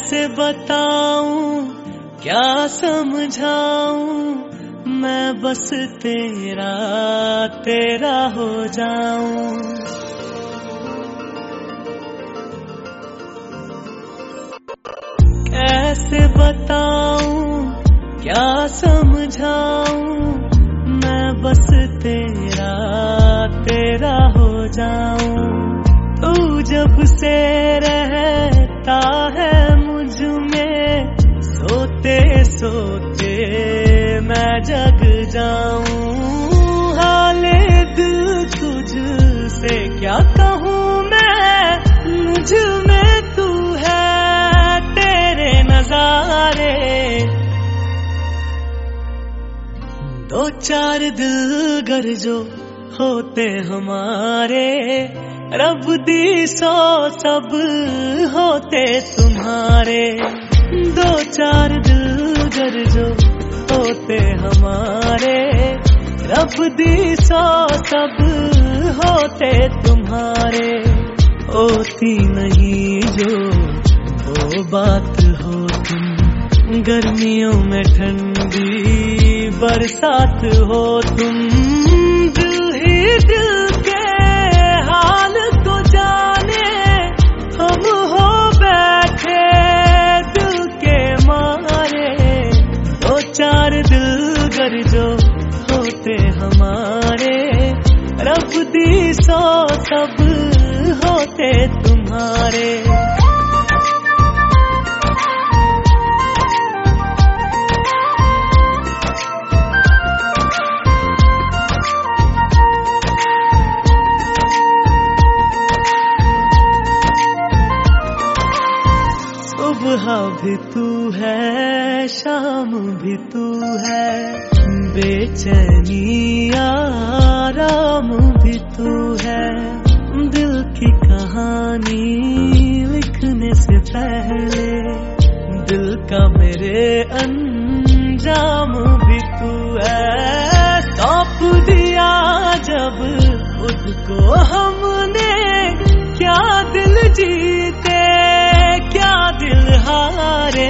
कैसे बताऊं क्या समझाऊं, मैं बस तेरा तेरा हो जाऊं। कैसे बताऊं क्या समझाऊं, मैं बस तेरा तेरा हो जाऊं। तू जब से रहता है मुझ में, सोते सोते मैं जग जाऊं। हाले दिल तुझसे क्या कहूँ मैं, मुझ में तू है तेरे नजारे। दो चार दिल गर जो होते हमारे, रब दी 100 सब होते तुम्हारे। दो चार दिल गर जो होते हमारे, रब दी 100 सब होते तुम्हारे। होती नहीं जो वो बात हो तुम, गर्मियों में ठंडी बरसात हो तुम। दिल ही दिल के हाल को जाने, हम हो बैठे दिल के मारे। दो चार दिल गर जो होते हमारे, रब दी 100 सब होते तुम्हारे। सुबह भी तू है, शाम भी तू है, बेचैनी आराम भी तू है। दिल की कहानी लिखने से पहले, दिल का मेरे अंजाम भी तू है। सौंप दिया जब खुद को हमने, क्या दिल जीते क्या दिल हारे।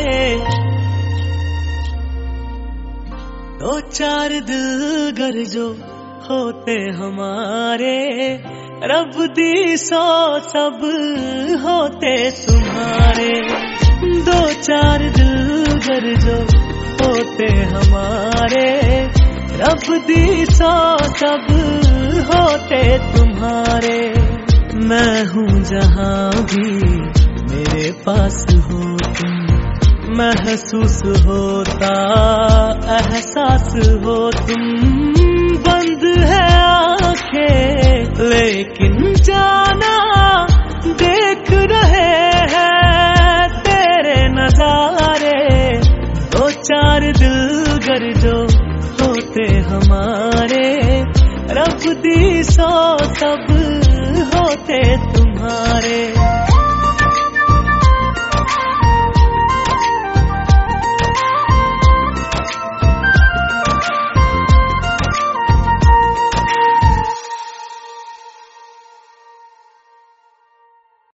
दो चार दिल गर जो होते हमारे, रब दी 100 सब होते तुम्हारे। दो चार दिल गर जो होते हमारे, रब दी 100 सब होते तुम्हारे। मैं हूँ जहाँ भी मेरे पास हो तुम, महसूस होता एहसास हो तुम। बंद है आंखें लेकिन जाना देख रहे हैं तेरे नजारे। दो चार दिल गर जो होते हमारे, रब दी 100 सब होते तुम्हारे।